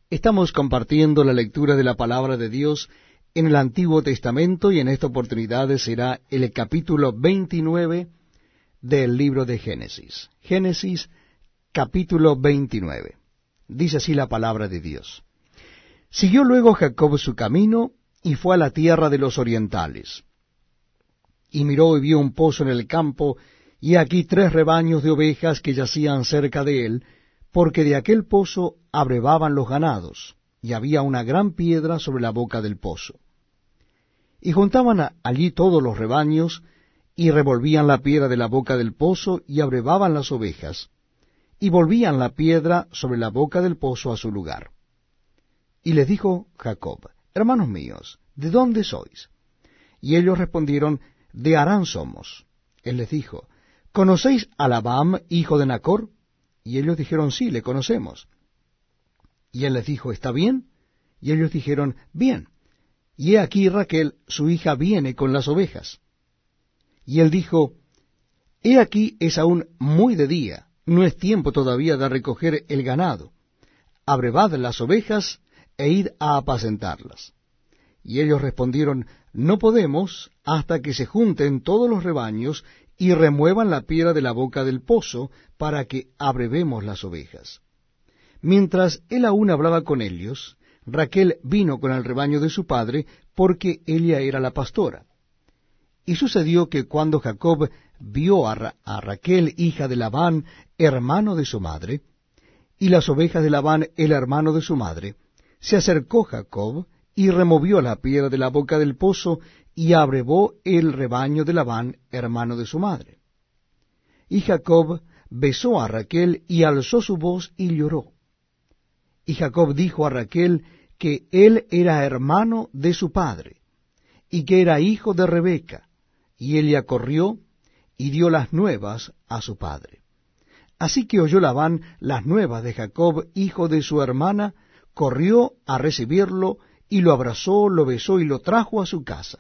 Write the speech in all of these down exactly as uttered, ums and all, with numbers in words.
Estamos compartiendo la lectura de la palabra de Dios en el Antiguo Testamento y en esta oportunidad será el capítulo veintinueve del libro de Génesis. Génesis capítulo veintinueve. Dice así la palabra de Dios. Siguió luego Jacob su camino y fue a la tierra de los orientales. Y miró y vio un pozo en el campo, y aquí tres rebaños de ovejas que yacían cerca de él, porque de aquel pozo abrevaban los ganados, y había una gran piedra sobre la boca del pozo. Y juntaban allí todos los rebaños, y revolvían la piedra de la boca del pozo, y abrevaban las ovejas, y volvían la piedra sobre la boca del pozo a su lugar. Y les dijo Jacob: Hermanos míos, ¿de dónde sois? Y ellos respondieron: De Harán somos. Él les dijo: ¿Conocéis a Labán, hijo de Nachor? Y ellos dijeron: Sí, le conocemos. Y él les dijo: ¿Está bien? Y ellos dijeron: Bien. Y he aquí Raquel, su hija, viene con las ovejas. Y él dijo: He aquí es aún muy de día, no es tiempo todavía de recoger el ganado. Abrevad las ovejas e id a apacentarlas. Y ellos respondieron: No podemos hasta que se junten todos los rebaños y remuevan la piedra de la boca del pozo, para que abrevemos las ovejas. Mientras él aún hablaba con ellos, Raquel vino con el rebaño de su padre, porque ella era la pastora. Y sucedió que cuando Jacob vio a, Ra- a Raquel, hija de Labán, hermano de su madre, y las ovejas de Labán, el hermano de su madre, se acercó Jacob y removió la piedra de la boca del pozo, y abrevó el rebaño de Labán, hermano de su madre. Y Jacob besó a Raquel, y alzó su voz, y lloró. Y Jacob dijo a Raquel que él era hermano de su padre, y que era hijo de Rebeca, y ella corrió y dio las nuevas a su padre. Así que oyó Labán las nuevas de Jacob, hijo de su hermana, corrió a recibirlo, y lo abrazó, lo besó, y lo trajo a su casa.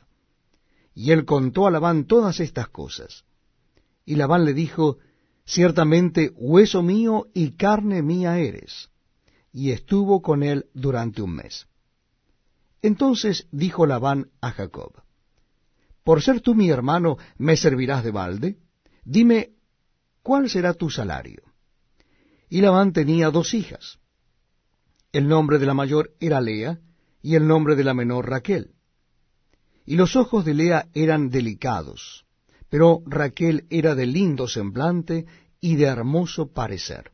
Y él contó a Labán todas estas cosas. Y Labán le dijo: Ciertamente hueso mío y carne mía eres. Y estuvo con él durante un mes. Entonces dijo Labán a Jacob: Por ser tú mi hermano, ¿me servirás de balde? Dime, ¿cuál será tu salario? Y Labán tenía dos hijas. El nombre de la mayor era Lea, y el nombre de la menor Raquel. Y los ojos de Lea eran delicados, pero Raquel era de lindo semblante y de hermoso parecer.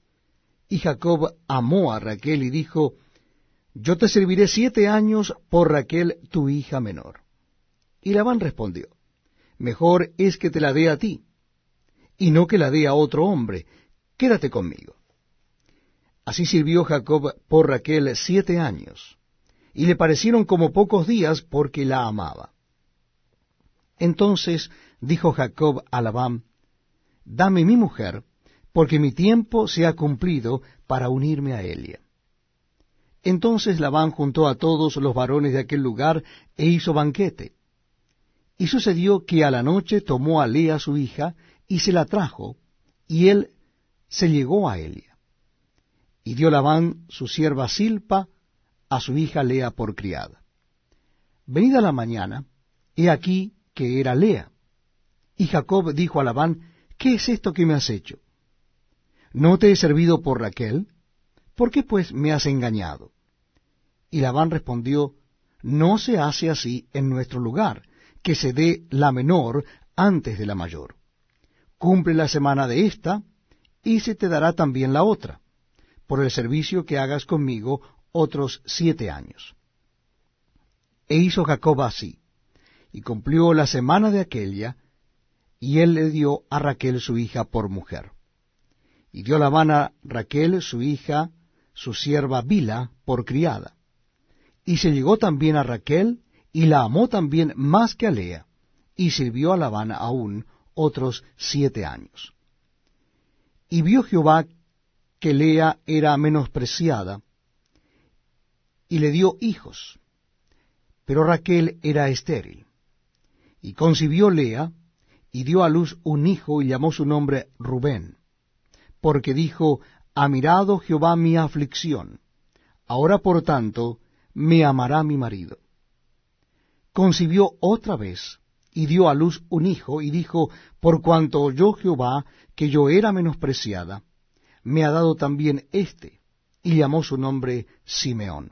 Y Jacob amó a Raquel y dijo: Yo te serviré siete años por Raquel tu hija menor. Y Labán respondió: Mejor es que te la dé a ti, y no que la dé a otro hombre. Quédate conmigo. Así sirvió Jacob por Raquel siete años, y le parecieron como pocos días, porque la amaba. Entonces dijo Jacob a Labán: Dame mi mujer, porque mi tiempo se ha cumplido para unirme a ella. Entonces Labán juntó a todos los varones de aquel lugar e hizo banquete. Y sucedió que a la noche tomó a Lea su hija, y se la trajo, y él se llegó a ella. Y dio Labán su sierva Silpa a su hija Lea por criada. Venida la mañana, he aquí que era Lea. Y Jacob dijo a Labán: ¿Qué es esto que me has hecho? ¿No te he servido por Raquel? ¿Por qué pues me has engañado? Y Labán respondió: No se hace así en nuestro lugar, que se dé la menor antes de la mayor. Cumple la semana de esta, y se te dará también la otra, por el servicio que hagas conmigo otros siete años. E hizo Jacob así, y cumplió la semana de aquella, y él le dio a Raquel su hija por mujer. Y dio Labán a Raquel su hija, su sierva Bila, por criada. Y se llegó también a Raquel, y la amó también más que a Lea, y sirvió a Labán aún otros siete años. Y vio Jehová que Lea era menospreciada, y le dio hijos, pero Raquel era estéril. Y concibió Lea, y dio a luz un hijo, y llamó su nombre Rubén, porque dijo: Ha mirado Jehová mi aflicción, Ahora por tanto me amará mi marido. Concibió otra vez, y dio a luz un hijo, y dijo, por cuanto oyó Jehová que yo era menospreciada, me ha dado también éste, y llamó su nombre Simeón.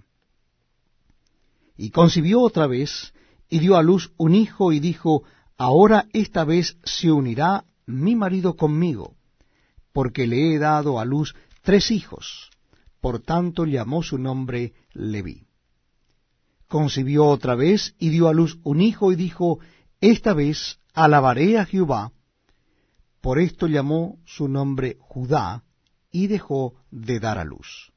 Y concibió otra vez, y dio a luz un hijo, y dijo, ahora esta vez se unirá mi marido conmigo, porque le he dado a luz tres hijos, por tanto llamó su nombre Leví. Concibió otra vez, y dio a luz un hijo, y dijo, esta vez alabaré a Jehová, por esto llamó su nombre Judá, y dejó de dar a luz.